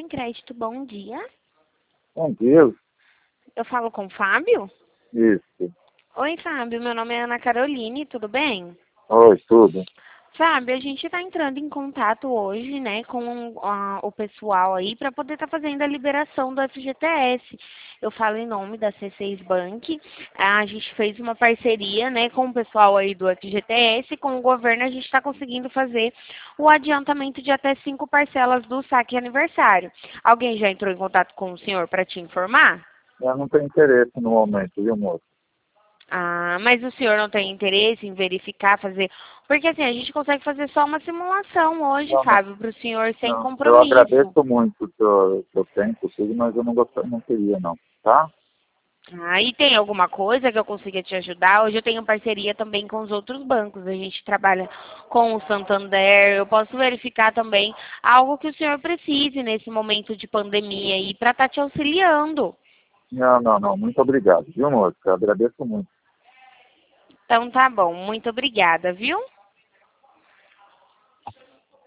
Crédito, bom dia. Bom dia, Eu falo com o Fábio? isso. Oi, Fábio, meu nome é Ana Caroline, tudo bem? Oi, tudo. Fábio, a gente está entrando em contato hoje, né, com o pessoal aí para poder estar fazendo a liberação do FGTS. Eu falo em nome da C6 Bank. A gente fez uma parceria, né, com o pessoal aí do FGTS, com o governo a gente está conseguindo fazer o adiantamento de até 5 parcelas do saque aniversário. Alguém já entrou em contato com o senhor para te informar? Eu não tenho interesse no momento, viu, moço? Ah, mas o senhor não tem interesse em verificar, fazer. Porque assim, a gente consegue fazer só uma simulação hoje, Não, não, Fábio, para o senhor sem não. Eu compromisso. agradeço muito o seu tempo, tudo, mas eu não queria, não. Tá? Ah, e tem alguma coisa que eu consiga te ajudar? Hoje eu tenho parceria também com os outros bancos. A gente trabalha com o Santander. Eu posso verificar também algo que o senhor precise nesse momento de pandemia aí para estar te auxiliando. Não. Muito obrigado, viu, moço? Eu agradeço muito. Então tá bom. Muito obrigada, viu?